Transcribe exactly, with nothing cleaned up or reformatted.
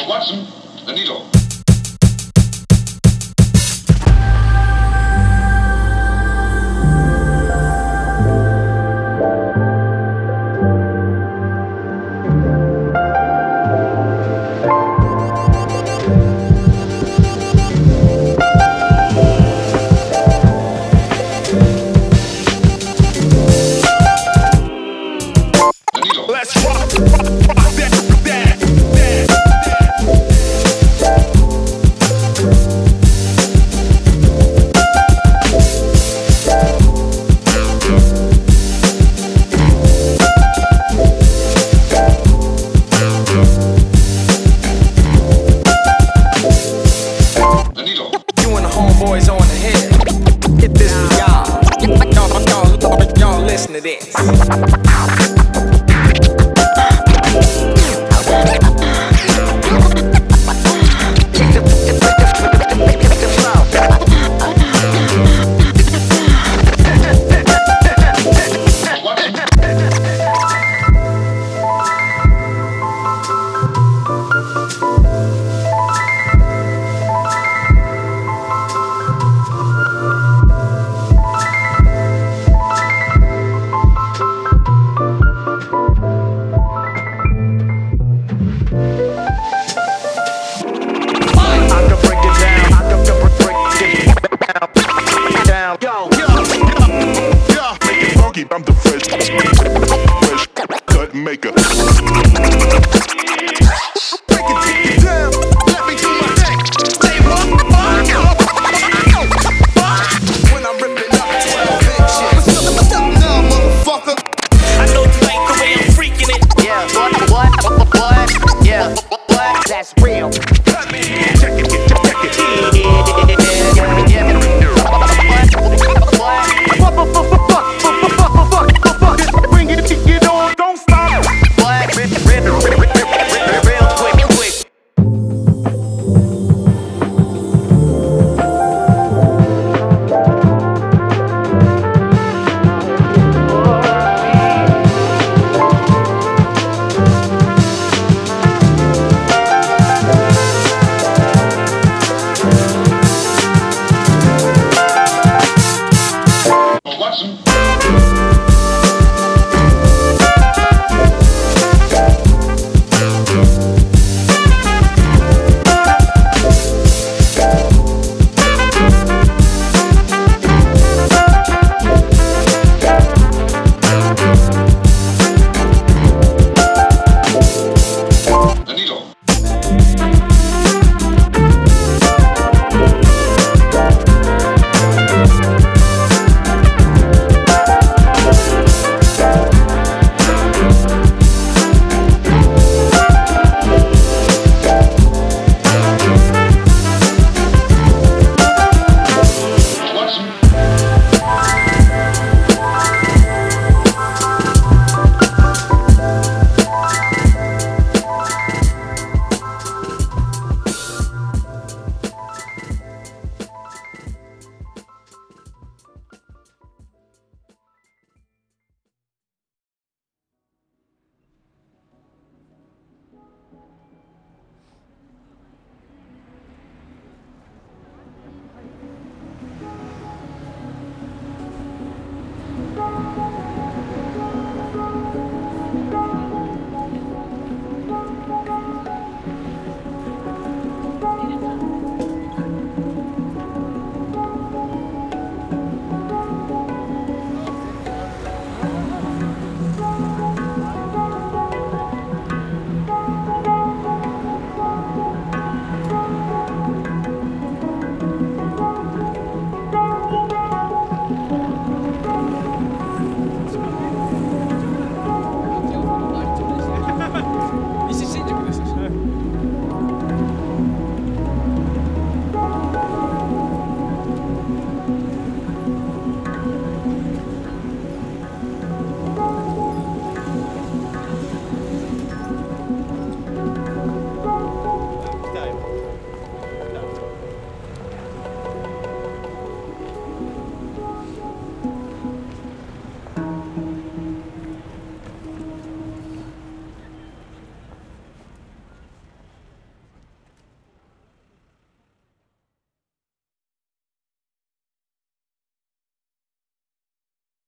Watson, the needle. Let's rock, rock, rock that, that, that, The needle. You and the homeboys on the head. Hit this for y'all. Y'all, y'all, y'all listen to this. I'm the fresh, fresh cut maker. Break it, take it down. Let me do my thing. Say what? When I'm ripping up twelve inches. What's up now, motherfucker? I know you like the way I'm freaking it. Yeah, what, what, what, yeah, what, that's real. Cut me, check